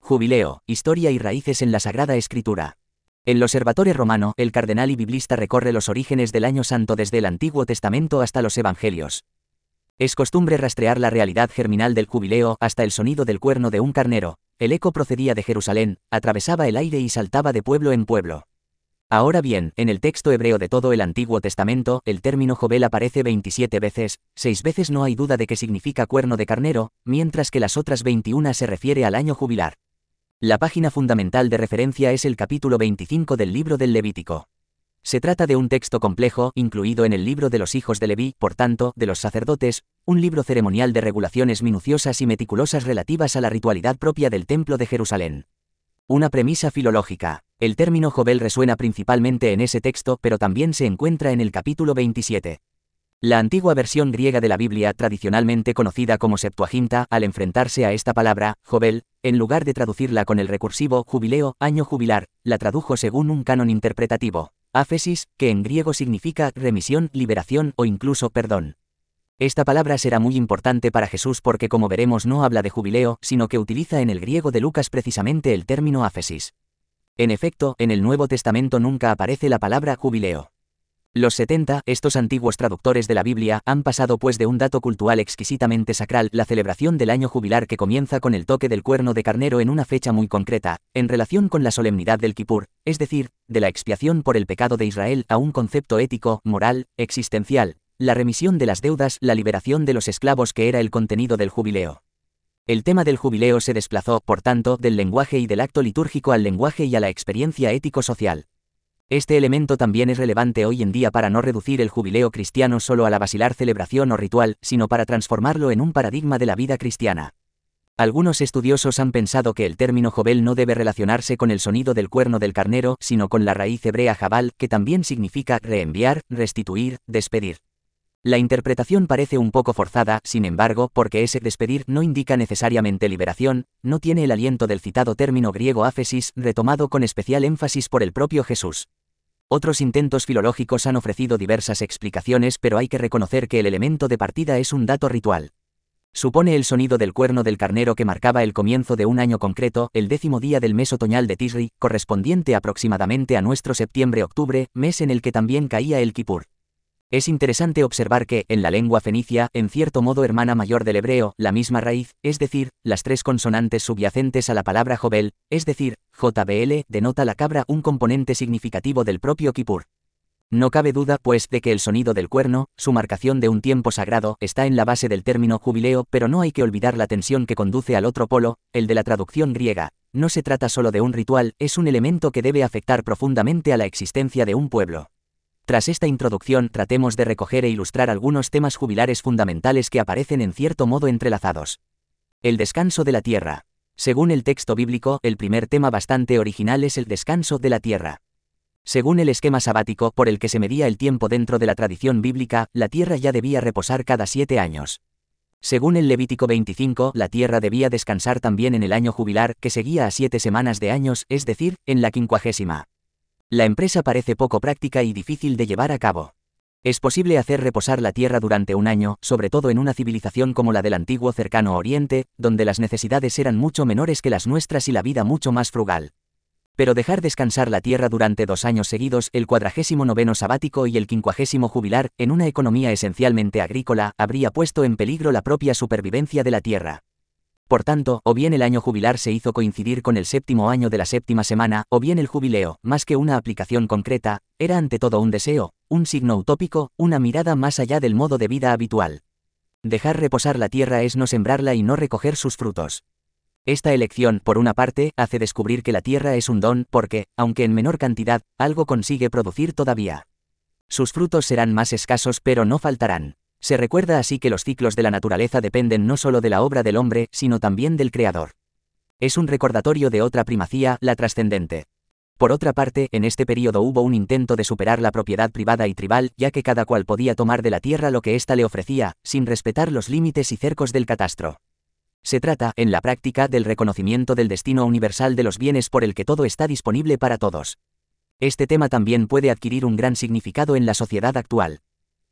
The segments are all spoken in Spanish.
Jubileo, historia y raíces en la Sagrada Escritura. En el Osservatore Romano, el cardenal y biblista recorre los orígenes del Año Santo desde el Antiguo Testamento hasta los Evangelios. Es costumbre rastrear la realidad germinal del jubileo hasta el sonido del cuerno de un carnero. El eco procedía de Jerusalén, atravesaba el aire y saltaba de pueblo en pueblo. Ahora bien, en el texto hebreo de todo el Antiguo Testamento, el término Jobel aparece 27 veces, 6 veces no hay duda de que significa cuerno de carnero, mientras que las otras 21 se refiere al año jubilar. La página fundamental de referencia es el capítulo 25 del libro del Levítico. Se trata de un texto complejo, incluido en el libro de los hijos de Leví, por tanto, de los sacerdotes, un libro ceremonial de regulaciones minuciosas y meticulosas relativas a la ritualidad propia del Templo de Jerusalén. Una premisa filológica. El término Jobel resuena principalmente en ese texto, pero también se encuentra en el capítulo 27. La antigua versión griega de la Biblia, tradicionalmente conocida como Septuaginta, al enfrentarse a esta palabra, Jobel, en lugar de traducirla con el recursivo jubileo, año jubilar, la tradujo según un canon interpretativo, áfesis, que en griego significa remisión, liberación o incluso perdón. Esta palabra será muy importante para Jesús porque, como veremos, no habla de jubileo, sino que utiliza en el griego de Lucas precisamente el término áfesis. En efecto, en el Nuevo Testamento nunca aparece la palabra jubileo. Los 70, estos antiguos traductores de la Biblia, han pasado pues de un dato cultural exquisitamente sacral, la celebración del año jubilar que comienza con el toque del cuerno de carnero en una fecha muy concreta, en relación con la solemnidad del Kipur, es decir, de la expiación por el pecado de Israel, a un concepto ético, moral, existencial, la remisión de las deudas, la liberación de los esclavos que era el contenido del jubileo. El tema del jubileo se desplazó, por tanto, del lenguaje y del acto litúrgico al lenguaje y a la experiencia ético-social. Este elemento también es relevante hoy en día para no reducir el jubileo cristiano solo a la basilar celebración o ritual, sino para transformarlo en un paradigma de la vida cristiana. Algunos estudiosos han pensado que el término Jobel no debe relacionarse con el sonido del cuerno del carnero, sino con la raíz hebrea jabal, que también significa reenviar, restituir, despedir. La interpretación parece un poco forzada, sin embargo, porque ese despedir no indica necesariamente liberación, no tiene el aliento del citado término griego áfesis, retomado con especial énfasis por el propio Jesús. Otros intentos filológicos han ofrecido diversas explicaciones, pero hay que reconocer que el elemento de partida es un dato ritual. Supone el sonido del cuerno del carnero que marcaba el comienzo de un año concreto, el 10º día del mes otoñal de Tisri, correspondiente aproximadamente a nuestro septiembre-octubre, mes en el que también caía el Kipur. Es interesante observar que, en la lengua fenicia, en cierto modo hermana mayor del hebreo, la misma raíz, es decir, las tres consonantes subyacentes a la palabra Jobel, es decir, JBL, denota la cabra, un componente significativo del propio Kipur. No cabe duda, pues, de que el sonido del cuerno, su marcación de un tiempo sagrado, está en la base del término jubileo, pero no hay que olvidar la tensión que conduce al otro polo, el de la traducción griega. No se trata solo de un ritual, es un elemento que debe afectar profundamente a la existencia de un pueblo. Tras esta introducción, tratemos de recoger e ilustrar algunos temas jubilares fundamentales que aparecen en cierto modo entrelazados. El descanso de la tierra. Según el texto bíblico, el primer tema bastante original es el descanso de la tierra. Según el esquema sabático por el que se medía el tiempo dentro de la tradición bíblica, la tierra ya debía reposar cada 7 años. Según el Levítico 25, la tierra debía descansar también en el año jubilar, que seguía a 7 semanas de años, es decir, en la 50ª. La empresa parece poco práctica y difícil de llevar a cabo. Es posible hacer reposar la tierra durante un año, sobre todo en una civilización como la del antiguo Cercano Oriente, donde las necesidades eran mucho menores que las nuestras y la vida mucho más frugal. Pero dejar descansar la tierra durante 2 años seguidos, el 49º sabático y el 50º jubilar, en una economía esencialmente agrícola, habría puesto en peligro la propia supervivencia de la tierra. Por tanto, o bien el año jubilar se hizo coincidir con el 7º año de la 7ª semana, o bien el jubileo, más que una aplicación concreta, era ante todo un deseo, un signo utópico, una mirada más allá del modo de vida habitual. Dejar reposar la tierra es no sembrarla y no recoger sus frutos. Esta elección, por una parte, hace descubrir que la tierra es un don, porque, aunque en menor cantidad, algo consigue producir todavía. Sus frutos serán más escasos pero no faltarán. Se recuerda así que los ciclos de la naturaleza dependen no solo de la obra del hombre, sino también del Creador. Es un recordatorio de otra primacía, la trascendente. Por otra parte, en este período hubo un intento de superar la propiedad privada y tribal, ya que cada cual podía tomar de la tierra lo que ésta le ofrecía, sin respetar los límites y cercos del catastro. Se trata, en la práctica, del reconocimiento del destino universal de los bienes por el que todo está disponible para todos. Este tema también puede adquirir un gran significado en la sociedad actual.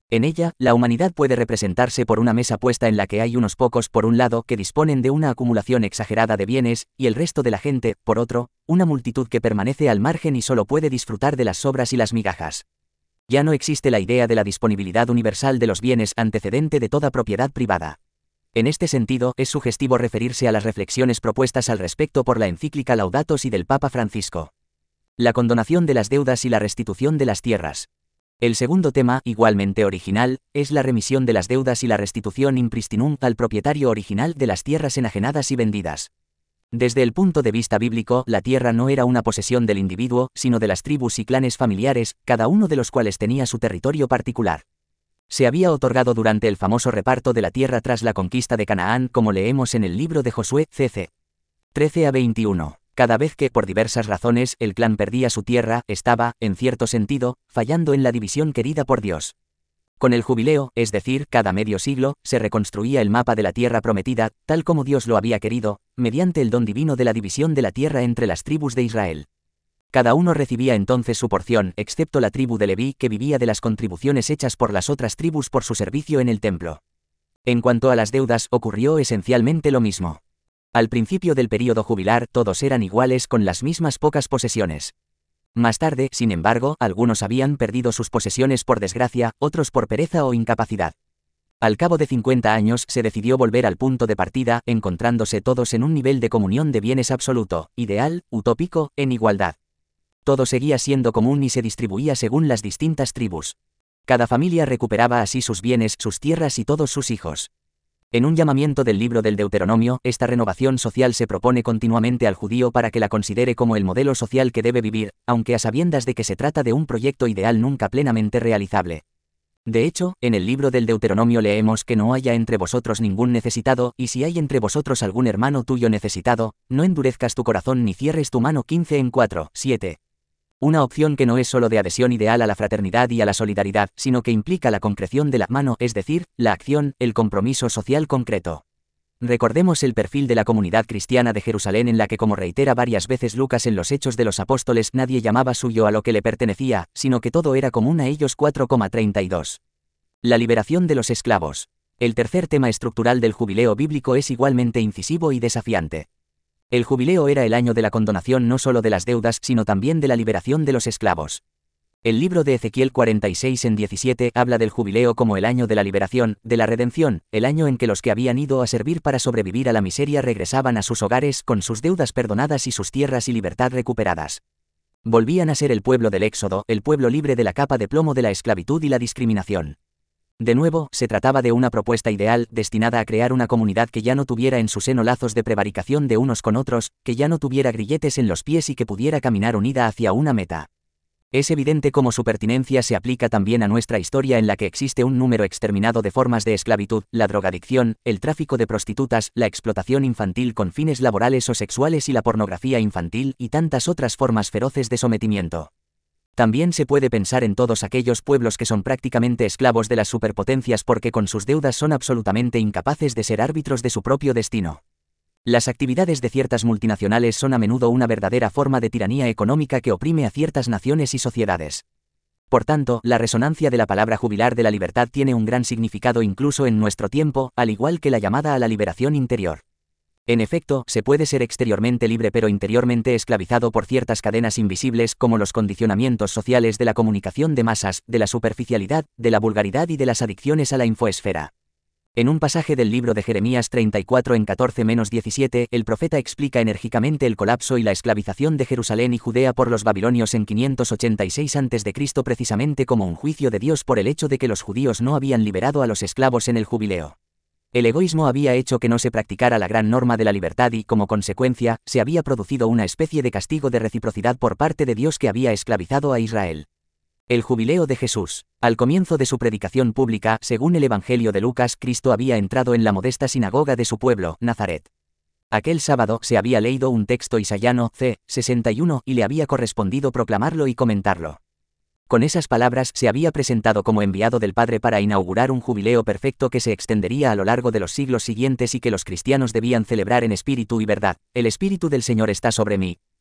En ella, la humanidad puede representarse por una mesa puesta en la que hay unos pocos por un lado que disponen de una acumulación exagerada de bienes, y el resto de la gente, por otro, una multitud que permanece al margen y solo puede disfrutar de las sobras y las migajas. Ya no existe la idea de la disponibilidad universal de los bienes antecedente de toda propiedad privada. En este sentido, es sugestivo referirse a las reflexiones propuestas al respecto por la encíclica Laudato Si del Papa Francisco. La condonación de las deudas y la restitución de las tierras. El segundo tema, igualmente original, es la remisión de las deudas y la restitución in pristinum al propietario original de las tierras enajenadas y vendidas. Desde el punto de vista bíblico, la tierra no era una posesión del individuo, sino de las tribus y clanes familiares, cada uno de los cuales tenía su territorio particular. Se había otorgado durante el famoso reparto de la tierra tras la conquista de Canaán, como leemos en el libro de Josué, cc. 13-21. Cada vez que, por diversas razones, el clan perdía su tierra, estaba, en cierto sentido, fallando en la división querida por Dios. Con el jubileo, es decir, cada medio siglo, se reconstruía el mapa de la tierra prometida, tal como Dios lo había querido, mediante el don divino de la división de la tierra entre las tribus de Israel. Cada uno recibía entonces su porción, excepto la tribu de Leví, que vivía de las contribuciones hechas por las otras tribus por su servicio en el templo. En cuanto a las deudas, ocurrió esencialmente lo mismo. Al principio del período jubilar, todos eran iguales con las mismas pocas posesiones. Más tarde, sin embargo, algunos habían perdido sus posesiones por desgracia, otros por pereza o incapacidad. Al cabo de 50 años se decidió volver al punto de partida, encontrándose todos en un nivel de comunión de bienes absoluto, ideal, utópico, en igualdad. Todo seguía siendo común y se distribuía según las distintas tribus. Cada familia recuperaba así sus bienes, sus tierras y todos sus hijos. En un llamamiento del libro del Deuteronomio, esta renovación social se propone continuamente al judío para que la considere como el modelo social que debe vivir, aunque a sabiendas de que se trata de un proyecto ideal nunca plenamente realizable. De hecho, en el libro del Deuteronomio leemos que no haya entre vosotros ningún necesitado, y si hay entre vosotros algún hermano tuyo necesitado, no endurezcas tu corazón ni cierres tu mano. 15:4-7. Una opción que no es solo de adhesión ideal a la fraternidad y a la solidaridad, sino que implica la concreción de la mano, es decir, la acción, el compromiso social concreto. Recordemos el perfil de la comunidad cristiana de Jerusalén en la que, como reitera varias veces Lucas en los Hechos de los Apóstoles, nadie llamaba suyo a lo que le pertenecía, sino que todo era común a ellos. 4,32. La liberación de los esclavos. El tercer tema estructural del jubileo bíblico es igualmente incisivo y desafiante. El jubileo era el año de la condonación no solo de las deudas, sino también de la liberación de los esclavos. El libro de Ezequiel 46:17 habla del jubileo como el año de la liberación, de la redención, el año en que los que habían ido a servir para sobrevivir a la miseria regresaban a sus hogares con sus deudas perdonadas y sus tierras y libertad recuperadas. Volvían a ser el pueblo del Éxodo, el pueblo libre de la capa de plomo de la esclavitud y la discriminación. De nuevo, se trataba de una propuesta ideal, destinada a crear una comunidad que ya no tuviera en su seno lazos de prevaricación de unos con otros, que ya no tuviera grilletes en los pies y que pudiera caminar unida hacia una meta. Es evidente cómo su pertinencia se aplica también a nuestra historia, en la que existe un número exterminado de formas de esclavitud, la drogadicción, el tráfico de prostitutas, la explotación infantil con fines laborales o sexuales y la pornografía infantil, y tantas otras formas feroces de sometimiento. También se puede pensar en todos aquellos pueblos que son prácticamente esclavos de las superpotencias porque con sus deudas son absolutamente incapaces de ser árbitros de su propio destino. Las actividades de ciertas multinacionales son a menudo una verdadera forma de tiranía económica que oprime a ciertas naciones y sociedades. Por tanto, la resonancia de la palabra jubilar de la libertad tiene un gran significado incluso en nuestro tiempo, al igual que la llamada a la liberación interior. En efecto, se puede ser exteriormente libre pero interiormente esclavizado por ciertas cadenas invisibles como los condicionamientos sociales de la comunicación de masas, de la superficialidad, de la vulgaridad y de las adicciones a la infoesfera. En un pasaje del libro de Jeremías 34 en 14-17, el profeta explica enérgicamente el colapso y la esclavización de Jerusalén y Judea por los babilonios en 586 a.C. precisamente como un juicio de Dios por el hecho de que los judíos no habían liberado a los esclavos en el jubileo. El egoísmo había hecho que no se practicara la gran norma de la libertad y, como consecuencia, se había producido una especie de castigo de reciprocidad por parte de Dios que había esclavizado a Israel. El jubileo de Jesús. Al comienzo de su predicación pública, según el Evangelio de Lucas, Cristo había entrado en la modesta sinagoga de su pueblo, Nazaret. Aquel sábado se había leído un texto isaiano, c. 61, y le había correspondido proclamarlo y comentarlo. Con esas palabras se había presentado como enviado del Padre para inaugurar un jubileo perfecto que se extendería a lo largo de los siglos siguientes y que los cristianos debían celebrar en espíritu y verdad. El Espíritu del Señor está sobre mí,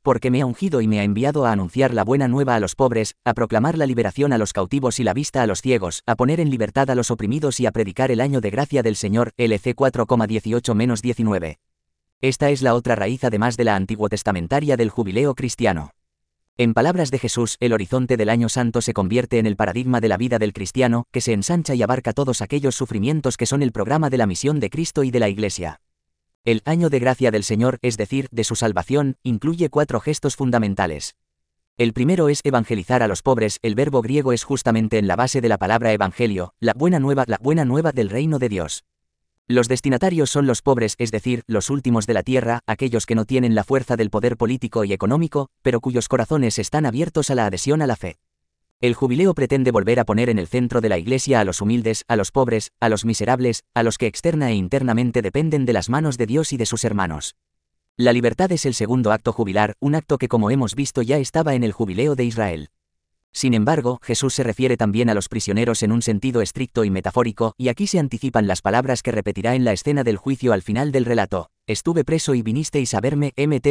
porque me ha ungido y me ha enviado a anunciar la buena nueva a los pobres, a proclamar la liberación a los cautivos y la vista a los ciegos, a poner en libertad a los oprimidos y a predicar el año de gracia del Señor. LC 4,18-19. Esta es la otra raíz además de la antiguotestamentaria del jubileo cristiano. En palabras de Jesús, el horizonte del año santo se convierte en el paradigma de la vida del cristiano, que se ensancha y abarca todos aquellos sufrimientos que son el programa de la misión de Cristo y de la Iglesia. El año de gracia del Señor, es decir, de su salvación, incluye 4 gestos fundamentales. El primero es evangelizar a los pobres. El verbo griego es justamente en la base de la palabra evangelio, la buena nueva del reino de Dios. Los destinatarios son los pobres, es decir, los últimos de la tierra, aquellos que no tienen la fuerza del poder político y económico, pero cuyos corazones están abiertos a la adhesión a la fe. El jubileo pretende volver a poner en el centro de la Iglesia a los humildes, a los pobres, a los miserables, a los que externa e internamente dependen de las manos de Dios y de sus hermanos. La libertad es el segundo acto jubilar, un acto que, como hemos visto, ya estaba en el jubileo de Israel. Sin embargo, Jesús se refiere también a los prisioneros en un sentido estricto y metafórico, y aquí se anticipan las palabras que repetirá en la escena del juicio al final del relato: estuve preso y vinisteis a verme. MT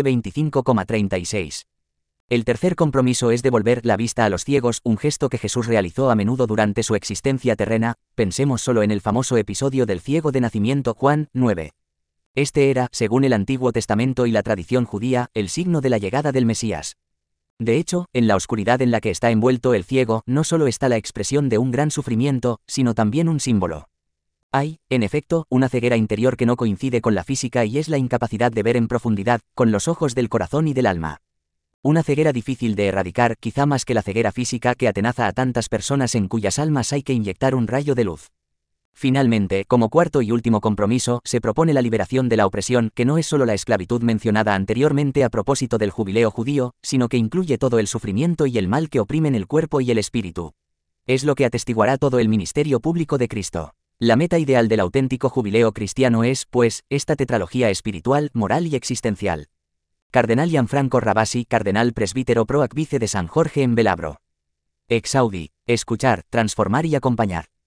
25,36. El tercer compromiso es devolver la vista a los ciegos, un gesto que Jesús realizó a menudo durante su existencia terrena. Pensemos solo en el famoso episodio del ciego de nacimiento, Juan 9. Este era, según el Antiguo Testamento y la tradición judía, el signo de la llegada del Mesías. De hecho, en la oscuridad en la que está envuelto el ciego, no solo está la expresión de un gran sufrimiento, sino también un símbolo. Hay, en efecto, una ceguera interior que no coincide con la física y es la incapacidad de ver en profundidad, con los ojos del corazón y del alma. Una ceguera difícil de erradicar, quizá más que la ceguera física que atenaza a tantas personas en cuyas almas hay que inyectar un rayo de luz. Finalmente, como cuarto y último compromiso, se propone la liberación de la opresión, que no es solo la esclavitud mencionada anteriormente a propósito del jubileo judío, sino que incluye todo el sufrimiento y el mal que oprimen el cuerpo y el espíritu. Es lo que atestiguará todo el ministerio público de Cristo. La meta ideal del auténtico jubileo cristiano es, pues, esta tetralogía espiritual, moral y existencial. Cardenal Gianfranco Rabasi, cardenal presbítero pro ac vice de San Jorge en Velabro. Exaudi, escuchar, transformar y acompañar.